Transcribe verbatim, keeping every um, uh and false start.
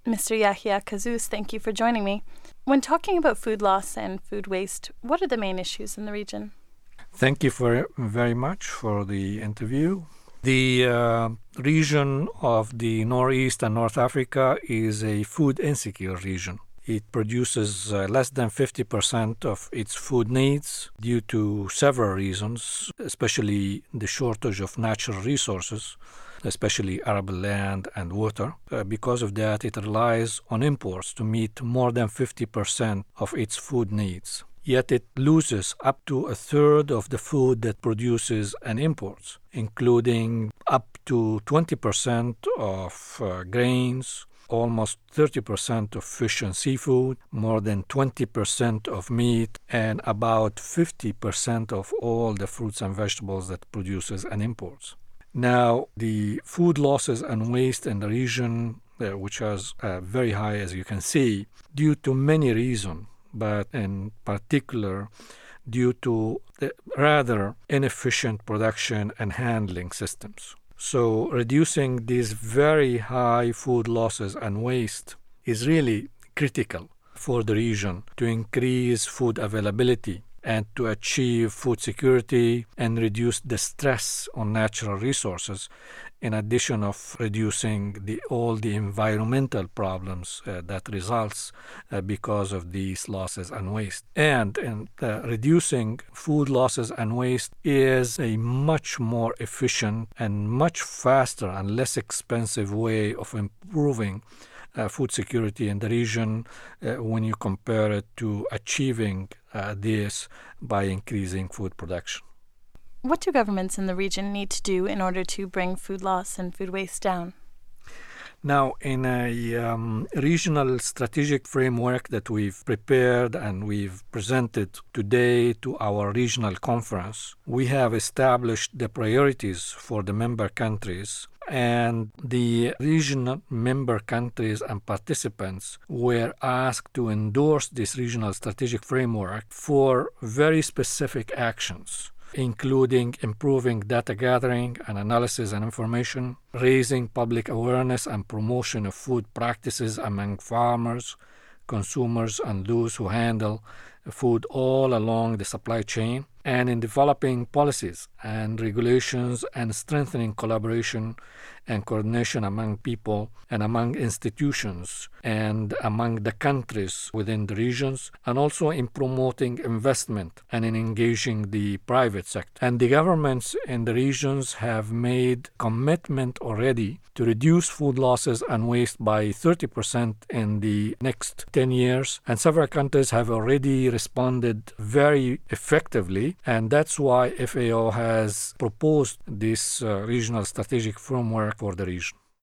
Mister Yahya Kazouz, thank you for joining me. When talking about food loss and food waste, what are the main issues in the region? Thank you for, very much for the interview. The uh, region of the Northeast and North Africa is a food insecure region. It produces uh, less than fifty percent of its food needs due to several reasons, especially the shortage of natural resources, especially arable land and water. Uh, because of that, it relies on imports to meet more than fifty percent of its food needs. Yet it loses up to a third of the food that produces and imports, including up to twenty percent of uh, grains, almost thirty percent of fish and seafood, more than twenty percent of meat, and about fifty percent of all the fruits and vegetables that produces and imports. Now, the food losses and waste in the region, uh, which is uh, very high, as you can see, due to many reasons, but in particular due to the rather inefficient production and handling systems. So reducing these very high food losses and waste is really critical for the region to increase food availability and to achieve food security and reduce the stress on natural resources, in addition of reducing the, all the environmental problems uh, that results uh, because of these losses and waste. And, and uh, reducing food losses and waste is a much more efficient and much faster and less expensive way of improving Uh, food security in the region uh, when you compare it to achieving uh, this by increasing food production. What do governments in the region need to do in order to bring food loss and food waste down? Now, in a um, regional strategic framework that we've prepared and we've presented today to our regional conference, we have established the priorities for the member countries, and the regional member countries and participants were asked to endorse this regional strategic framework for very specific actions, including improving data gathering and analysis and information, raising public awareness and promotion of food practices among farmers, consumers, and those who handle food all along the supply chain, and in developing policies and regulations and strengthening collaboration and coordination among people and among institutions and among the countries within the regions, and also in promoting investment and in engaging the private sector. And the governments in the regions have made commitment already to reduce food losses and waste by thirty percent in the next ten years, and several countries have already responded very effectively, and that's why F A O has proposed this uh, regional strategic framework for the region.